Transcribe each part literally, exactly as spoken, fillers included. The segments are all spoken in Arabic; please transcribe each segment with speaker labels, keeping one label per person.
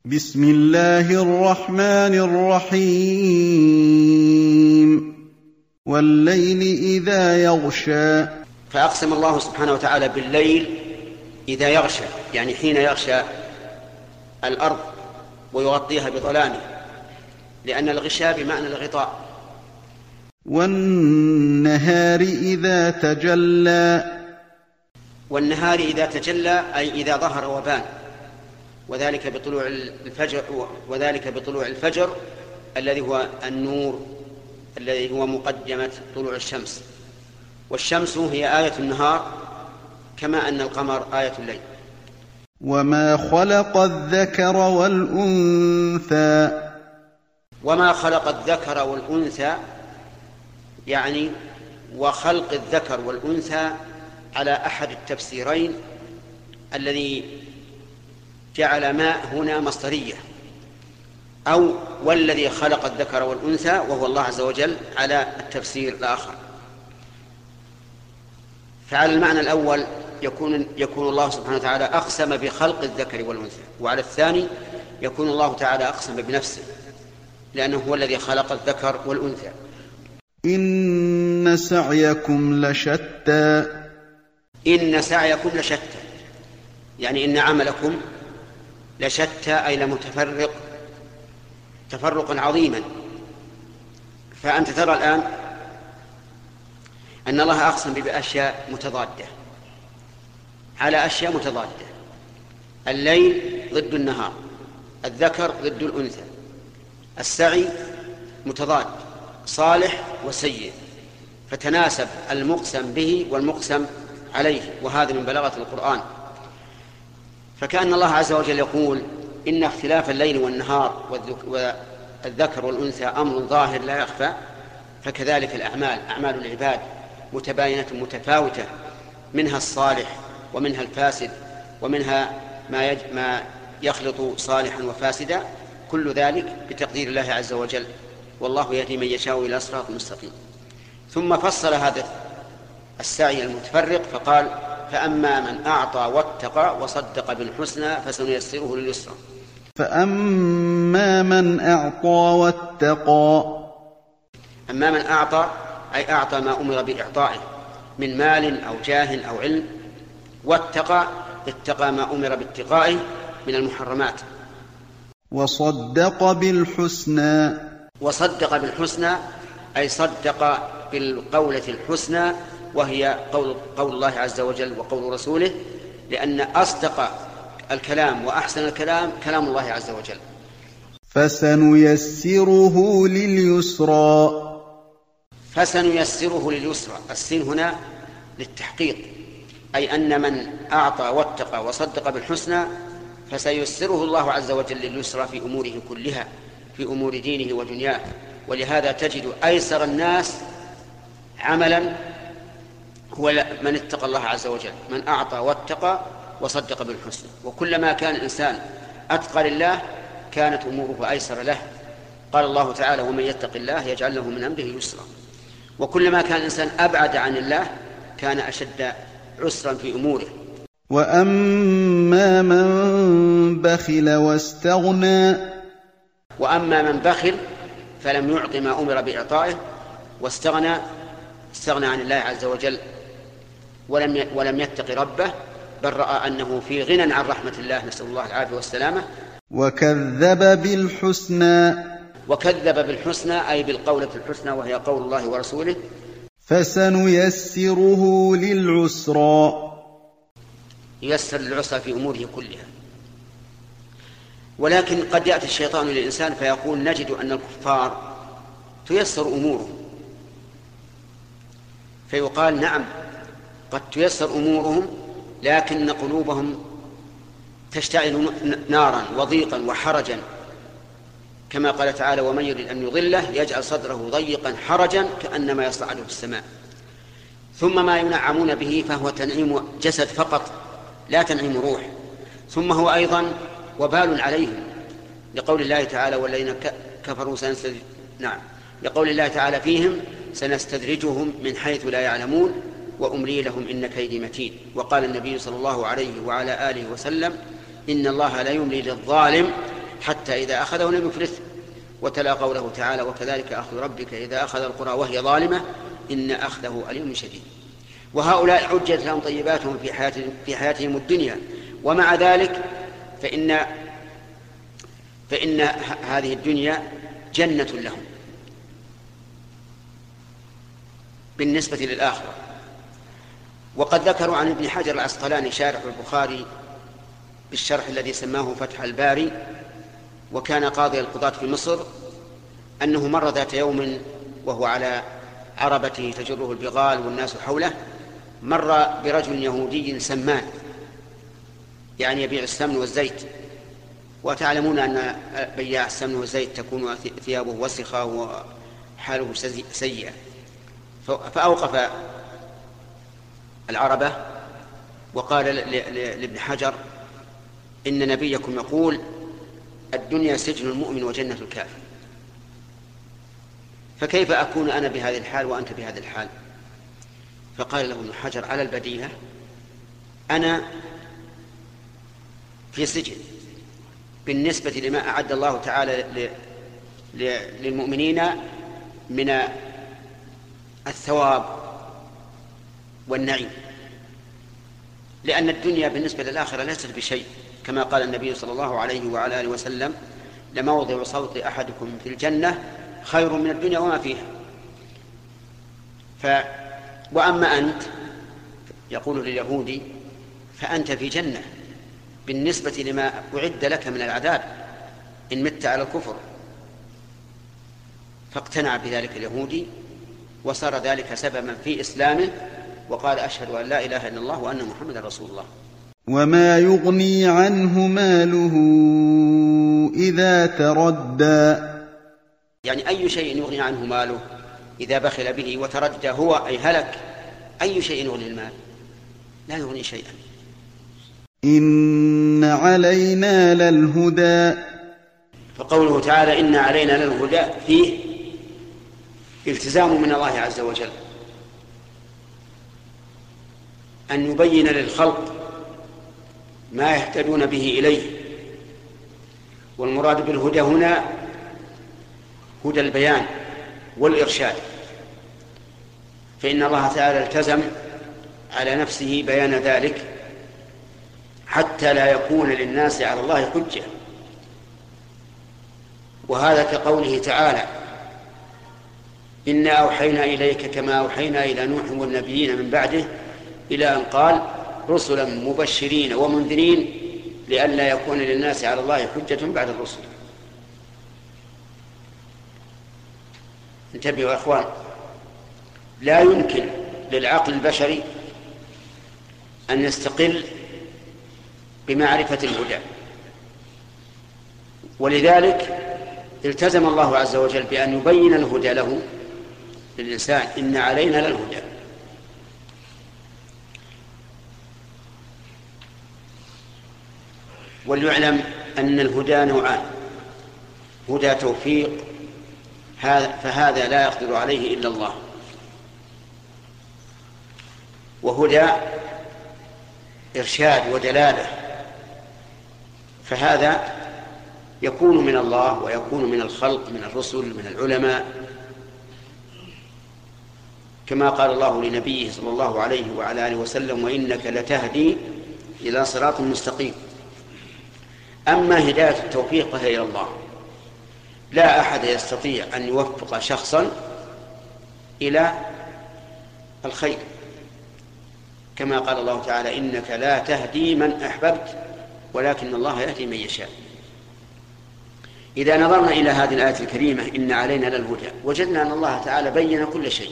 Speaker 1: بسم الله الرحمن الرحيم والليل إذا يغشى.
Speaker 2: فأقسم الله سبحانه وتعالى بالليل إذا يغشى، يعني حين يغشى الأرض ويغطيها بظلامه، لأن الغشاء بمعنى الغطاء.
Speaker 1: والنهار إذا تجلى.
Speaker 2: والنهار إذا تجلى أي إذا ظهر وبان، وذلك بطلوع الفجر وذلك بطلوع الفجر الذي هو النور الذي هو مقدمة طلوع الشمس. والشمس هي آية النهار كما أن القمر آية الليل.
Speaker 1: وما خلق الذكر والأنثى.
Speaker 2: وما خلق الذكر والأنثى يعني وخلق الذكر والأنثى على أحد التفسيرين الذي جعل ما هنا مصدرية، أو والذي خلق الذكر والأنثى وهو الله عز وجل على التفسير الآخر. فعلى المعنى الأول يكون, يكون الله سبحانه وتعالى أقسم بخلق الذكر والأنثى، وعلى الثاني يكون الله تعالى أقسم بنفسه لأنه هو الذي خلق الذكر والأنثى.
Speaker 1: إن سعيكم لشتى.
Speaker 2: إن سعيكم لشتى يعني إن عملكم لشتى أي لمتفرق تفرقا عظيما. فأنت ترى الآن أن الله أقسم بأشياء متضادة على أشياء متضادة. الليل ضد النهار، الذكر ضد الأنثى، السعي متضاد، صالح وسيء، فتناسب المقسم به والمقسم عليه، وهذا من بلاغة القرآن. فكأن الله عز وجل يقول إن اختلاف الليل والنهار والذكر والأنثى أمر ظاهر لا يخفى، فكذلك الأعمال أعمال العباد متباينة متفاوتة، منها الصالح ومنها الفاسد ومنها ما, يج... ما يخلط صالحا وفاسدا، كل ذلك بتقدير الله عز وجل، والله يهدي من يشاء إلى صراط مستقيم. ثم فصل هذا السعي المتفرق فقال فأما من أعطى واتقى وصدق بالحسنى فسنيسره لليسرى.
Speaker 1: فأما من أعطى واتقى.
Speaker 2: أما من أعطى أي أعطى ما أمر بإعطائه من مال أو جاه أو علم، واتقى اتقى ما أمر باتقائه من المحرمات.
Speaker 1: وصدق بالحسنى.
Speaker 2: وصدق بالحسنى أي صدق بالقولة الحسنى، وهي قول, قول الله عز وجل وقول رسوله، لأن أصدق الكلام وأحسن الكلام كلام الله عز وجل.
Speaker 1: فسنيسره لليسرى.
Speaker 2: فسنيسره لليسرى، السين هنا للتحقيق، أي أن من أعطى واتقى وصدق بالحسنى فسيسره الله عز وجل لليسرى في أموره كلها، في أمور دينه ودنياه. ولهذا تجد أيسر الناس عملا هو من اتقى الله عز وجل، من أعطى واتقى وصدق بالحسنى. وكلما كان الإنسان أتقى لله كانت أموره أيسر له. قال الله تعالى ومن يتق الله يجعل له من أمره يسرا. وكلما كان الإنسان أبعد عن الله كان أشد عسرا في أموره.
Speaker 1: وأما من بخل واستغنى.
Speaker 2: وأما من بخل فلم يعط ما أمر بإعطائه واستغنى استغنى عن الله عز وجل ولم ولم يتق ربه، بل رأى أنه في غنى عن رحمة الله، نسأل الله العافية والسلامة.
Speaker 1: وكذب بالحسنى.
Speaker 2: وكذب بالحسنى أي بالقولة الحسنى وهي قول الله ورسوله.
Speaker 1: فسنيسره للعسرى.
Speaker 2: ييسر للعسرى في أموره كلها. ولكن قد يأتي الشيطان للإنسان فيقول نجد أن الكفار تيسر أمورهم، فيقال نعم قد تيسر أمورهم، لكن قلوبهم تشتعل نارا وضيقا وحرجا، كما قال تعالى ومن يريد أن يضله يجعل صدره ضيقا حرجا كأنما يصعد في السماء. ثم ما ينعمون به فهو تنعيم جسد فقط لا تنعيم روح، ثم هو أيضا وبال عليهم، لقول الله تعالى والذين كفروا سنستدرج نعم لقول الله تعالى فيهم سنستدرجهم من حيث لا يعلمون وأملي لهم إن كيدي متين. وقال النبي صلى الله عليه وعلى آله وسلم إن الله لا يملي للظالم حتى إذا أخذه لم يفلته. وتلا قوله تعالى: وكذلك أخذ ربك إذا أخذ القرى وهي ظالمة إن أخذه أليم شديد. وهؤلاء عجلت لهم طيباتهم في حياتهم, في حياتهم الدنيا، ومع ذلك فإن, فإن هذه الدنيا جنة لهم بالنسبة للآخرة. وقد ذكروا عن ابن حجر العسقلاني شارح البخاري بالشرح الذي سماه فتح الباري، وكان قاضي القضاة في مصر، أنه مر ذات يوم وهو على عربته تجره البغال والناس حوله، مر برجل يهودي سمان، يعني يبيع السمن والزيت. وتعلمون أن بياع السمن والزيت تكون ثيابه وسخة وحاله سيئة. فأوقف العربة وقال لابن حجر: إن نبيكم يقول الدنيا سجن المؤمن وجنة الكافر، فكيف أكون أنا بهذه الحال وأنت بهذه الحال؟ فقال له ابن حجر على البديهة: أنا في سجن بالنسبة لما أعد الله تعالى للمؤمنين من الثواب والنعيم، لأن الدنيا بالنسبة للآخرة ليست بشيء، كما قال النبي صلى الله عليه وعلى آله وسلم: لموضع صوت أحدكم في الجنة خير من الدنيا وما فيها. ف... وأما أنت، يقول لليهودي، فأنت في جنة بالنسبة لما أعد لك من العذاب إن مت على الكفر. فاقتنع بذلك اليهودي، وصار ذلك سببا في إسلامه، وقال: أشهد أن لا إله إلا الله وأن محمدا رسول الله.
Speaker 1: وما يغني عنه ماله إذا تردى.
Speaker 2: يعني أي شيء يغني عنه ماله إذا بخل به وتردى هو أي هلك؟ أي شيء يغني المال؟ لا يغني شيئا.
Speaker 1: إن علينا للهدى.
Speaker 2: فقوله تعالى إن علينا للهدى فيه التزام من الله عز وجل أن يبين للخلق ما يهتدون به إليه. والمراد بالهدى هنا هدى البيان والإرشاد، فإن الله تعالى التزم على نفسه بيان ذلك حتى لا يكون للناس على الله حجة. وهذا كقوله تعالى إنا أوحينا إليك كما أوحينا إلى نوح والنبيين من بعده، إلى أن قال رسلا مبشرين ومنذرين لئلا يكون للناس على الله حجة بعد الرسل. انتبهوا يا أخوان، لا يمكن للعقل البشري أن يستقل بمعرفة الهدى، ولذلك التزم الله عز وجل بأن يبين الهدى له للإنسان. إن علينا للهدى. وليعلم أن الهدى نوعان: هدى توفيق فهذا لا يقدر عليه إلا الله، وهدى إرشاد ودلالة فهذا يكون من الله ويكون من الخلق، من الرسل، من العلماء، كما قال الله لنبيه صلى الله عليه وعلى آله وسلم: وإنك لتهدي إلى صراط مستقيم. أما هداية التوفيق فهي إلى الله، لا أحد يستطيع أن يوفق شخصا إلى الخير، كما قال الله تعالى: إنك لا تهدي من أحببت ولكن الله يهدي من يشاء. إذا نظرنا إلى هذه الآية الكريمة إن علينا للهدى، وجدنا أن الله تعالى بين كل شيء،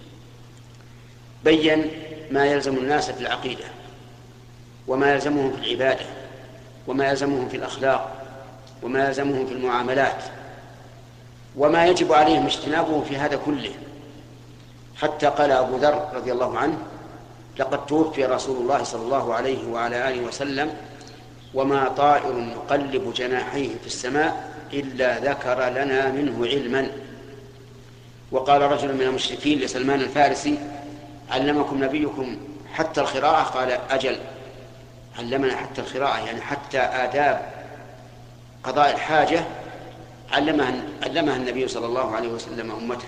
Speaker 2: بين ما يلزم الناس في العقيدة، وما يلزمهم في العبادة، وما يلزمهم في الأخلاق، وما يلزمهم في المعاملات، وما يجب عليهم اجتنابه في هذا كله. حتى قال أبو ذر رضي الله عنه: لقد توفي رسول الله صلى الله عليه وعلى آله وسلم وما طائر يقلب جناحيه في السماء إلا ذكر لنا منه علما. وقال رجل من المشركين لسلمان الفارسي: علمكم نبيكم حتى القراءة؟ قال: أجل، علمنا حتى القراءة، يعني حتى آداب قضاء الحاجة علمها, علمها النبي صلى الله عليه وسلم أمته.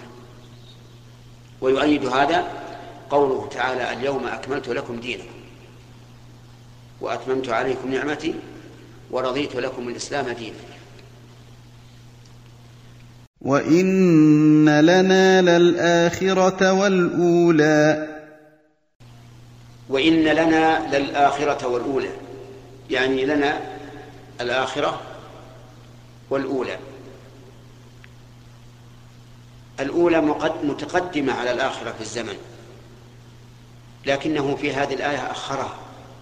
Speaker 2: ويؤيد هذا قوله تعالى: اليوم أكملت لكم دينكم وأتممت عليكم نعمتي ورضيت لكم الإسلام دينا.
Speaker 1: وإن لنا للآخرة والأولى.
Speaker 2: وإن لنا للآخرة والأولى، يعني لنا الآخرة والأولى. الأولى متقدمة على الآخرة في الزمن، لكنه في هذه الآية أخرها.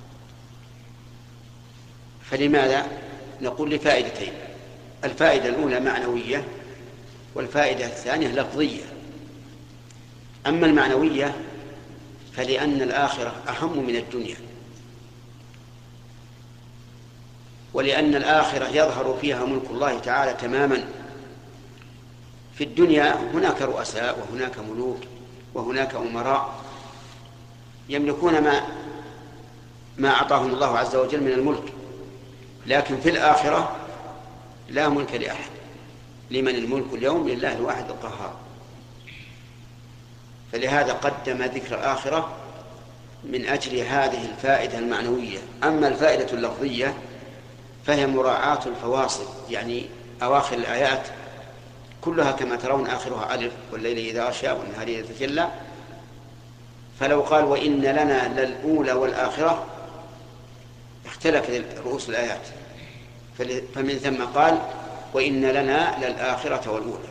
Speaker 2: فلماذا؟ نقول لفائدتين: الفائدة الأولى معنوية، والفائدة الثانية لفظية. أما المعنوية فلأن الآخرة أهم من الدنيا، ولأن الآخرة يظهر فيها ملك الله تعالى تماما. في الدنيا هناك رؤساء وهناك ملوك وهناك أمراء يملكون ما ما أعطاهم الله عز وجل من الملك، لكن في الآخرة لا ملك لأحد. لمن الملك اليوم؟ لله الواحد القهار. فلهذا قدم ذكر الآخرة من أجل هذه الفائدة المعنوية. أما الفائدة اللفظية فهي مراعاة الفواصل، يعني أواخر الآيات كلها كما ترون آخرها ألف: والليل إذا غشى والنهار إذا تجلى. فلو قال وإن لنا للأولى والآخرة اختلفت رؤوس الآيات، فمن ثم قال وإن لنا للآخرة والأولى.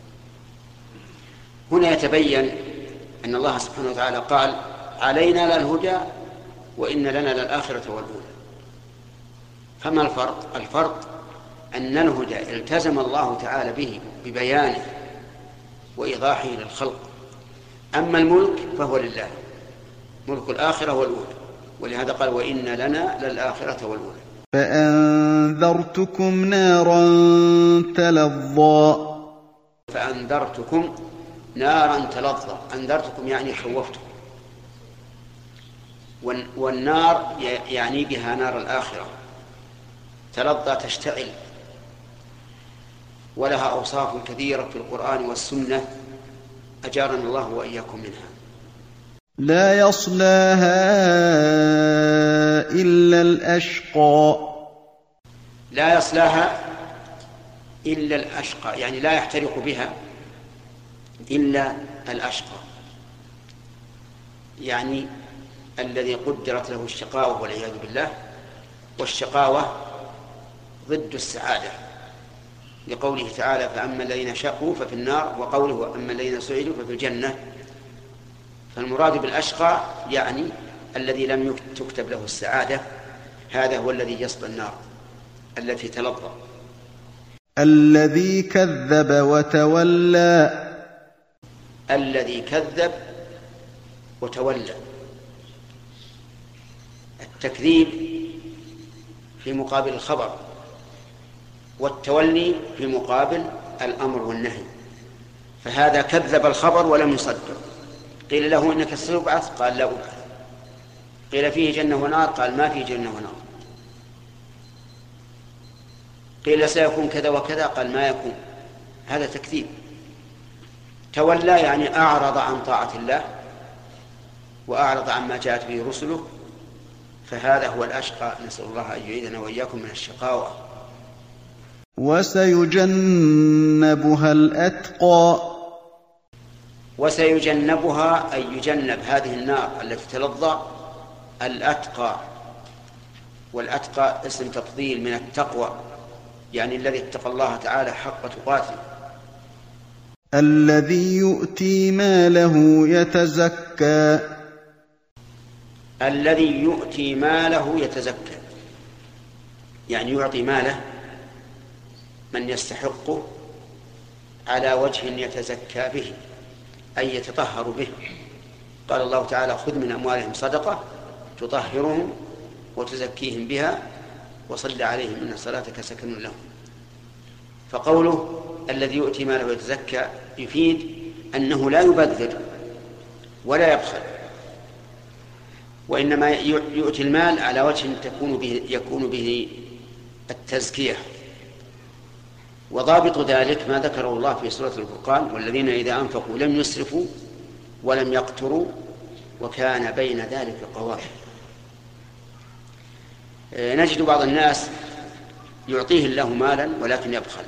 Speaker 2: هنا يتبين أن الله سبحانه وتعالى قال علينا للهدى وإن لنا للآخرة والأولى. فما الفرق؟ الفرق أن الهدى التزم الله تعالى به ببيانه وإيضاحه للخلق، أما الملك فهو لله، ملك الآخرة والأولى. ولهذا قال وإن لنا للآخرة والأولى.
Speaker 1: فأنذرتكم نارا تلظى.
Speaker 2: فأنذرتكم نارا تلظى. أنذرتكم يعني خوفتكم، والنار يعني بها نار الآخرة. تلظى تشتعل، ولها أوصاف كثيرة في القرآن والسنة أجارنا الله وإياكم منها.
Speaker 1: لا يصلاها إلا الأشقى.
Speaker 2: لا يصلاها إلا الأشقى، يعني لا يحترق بها إلا الأشقى، يعني الذي قدرت له الشقاوة والعياذ بالله. والشقاوة ضد السعادة، لقوله تعالى فأما الذين شقوا ففي النار، وقوله أما الذين سعدوا ففي الجنة. فالمراد بالأشقى يعني الذي لم تكتب له السعادة، هذا هو الذي يصل النار التي تلظى.
Speaker 1: الذي كذب وتولى.
Speaker 2: الذي كذب وتولى. التكذيب في مقابل الخبر، والتولي في مقابل الأمر والنهي. فهذا كذب الخبر ولم يصدق. قيل له إنك ستبعث، قال لا أبعث. قيل فيه جنة ونار، قال ما فيه جنة ونار. قيل سيكون كذا وكذا، قال ما يكون. هذا تكذيب. تولى يعني أعرض عن طاعة الله وأعرض عما جاءت به رسله، فهذا هو الأشقى. نسأل الله أن يعيذنا وإياكم من الشقاوة.
Speaker 1: وسيجنبها الأتقى.
Speaker 2: وسيجنبها أي يجنب هذه النار التي تلظى الأتقى. والأتقى اسم تفضيل من التقوى، يعني الذي اتقى الله تعالى حق تقاته.
Speaker 1: الذي يؤتي ماله يتزكى.
Speaker 2: الذي يؤتي ماله يتزكى، يعني يعطي ماله من يستحقه على وجه يتزكى به، أي يتطهر به. قال الله تعالى خذ من أموالهم صدقة تطهرهم وتزكيهم بها وصل عليهم إن صلاتك سكن لهم. فقوله الذي يؤتي ماله يتزكى يفيد أنه لا يبذر ولا يبخل، وإنما يؤتي المال على وجه تكون به يكون به التزكية وضابط ذلك ما ذكره الله في سورة الفرقان: والذين إذا أنفقوا لم يسرفوا ولم يقتروا وكان بين ذلك قواما. نجد بعض الناس يعطيه الله مالا ولكن يبخل،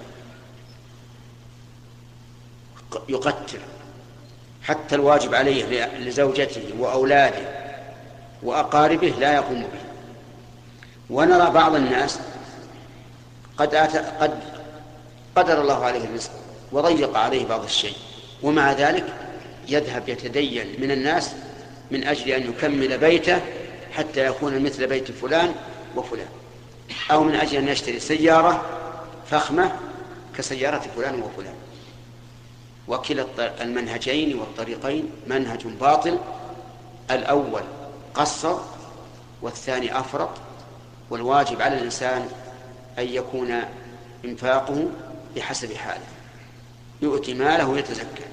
Speaker 2: يقتر حتى الواجب عليه لزوجته وأولاده وأقاربه لا يقوم به. ونرى بعض الناس قد, قد قدر الله عليه الرزق وضيق عليه بعض الشيء، ومع ذلك يذهب يتدين من الناس من أجل أن يكمل بيته حتى يكون مثل بيت فلان وفلان، أو من أجل أن يشتري سيارة فخمة كسيارة فلان وفلان. وكلا المنهجين والطريقين منهج باطل. الأول قصر والثاني أفرط، والواجب على الإنسان أن يكون إنفاقه بحسب حاله، يؤتي ماله ويتزكى.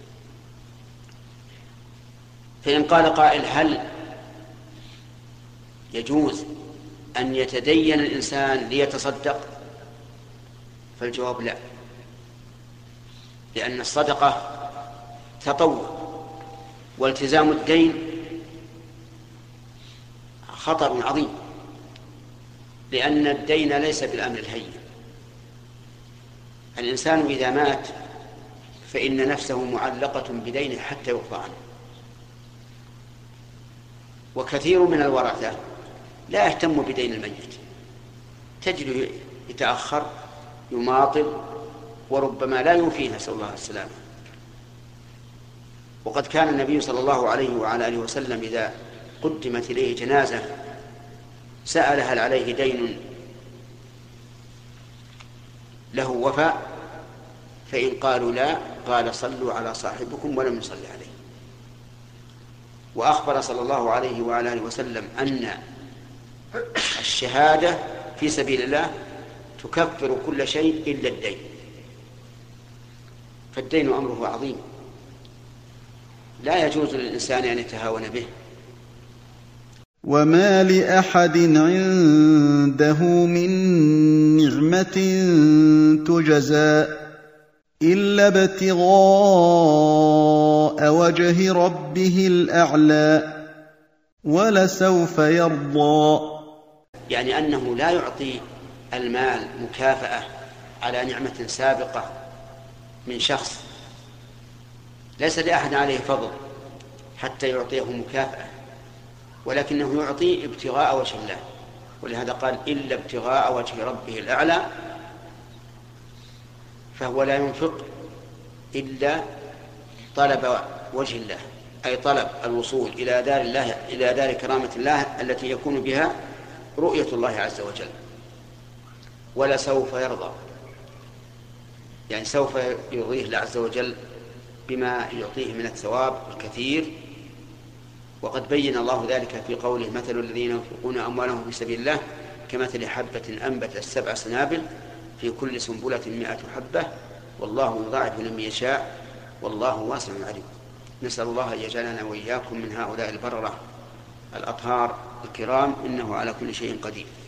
Speaker 2: فإن قال قائل: هل يجوز أن يتدين الإنسان ليتصدق؟ فالجواب لا، لأن الصدقة تطوع، والتزام الدين خطر عظيم، لأن الدين ليس بالأمر الهين. الإنسان إذا مات فإن نفسه معلقة بدينه حتى يقضى عنه. وكثير من الورثة لا يهتم بدين الميت، تجد يتأخر يماطل وربما لا يوفيه، نسأل الله السلامة. وقد كان النبي صلى الله عليه وعلى آله وسلم إذا قدمت إليه جنازة سأل هل عليه دين له وفاء، فإن قالوا لا قال: صلوا على صاحبكم ولم يصلي عليه. وأخبر صلى الله عليه وعلى آله وسلم أن الشهادة في سبيل الله تكفر كل شيء إلا الدين، فالدين أمره عظيم لا يجوز للإنسان أن يتهاون به.
Speaker 1: وما لأحد عنده من نعمة تجزى إلا ابتغاء وجه ربه الأعلى ولسوف يرضى.
Speaker 2: يعني أنه لا يعطي المال مكافأة على نعمة سابقة من شخص، ليس لأحد عليه فضل حتى يعطيه مكافأة، ولكنه يعطي ابتغاء وجه الله. ولهذا قال: إلا ابتغاء وجه ربه الأعلى، فهو لا ينفق إلا طلب وجه الله، أي طلب الوصول إلى دار الله، إلى دار كرامة الله التي يكون بها رؤية الله عز وجل. ولسوف يرضى، يعني سوف يرضيه الله عز وجل بما يعطيه من الثواب الكثير. وقد بين الله ذلك في قوله: مثل الذين ينفقون أموالهم في سبيل الله كمثل حبة أنبتت سبع سنابل في كل سنبلة مئة حبة والله يضاعف لمن يشاء والله واسع عليم. نسأل الله أن يجعلنا وإياكم من هؤلاء البررة الأطهار الكرام، إنه على كل شيء قدير.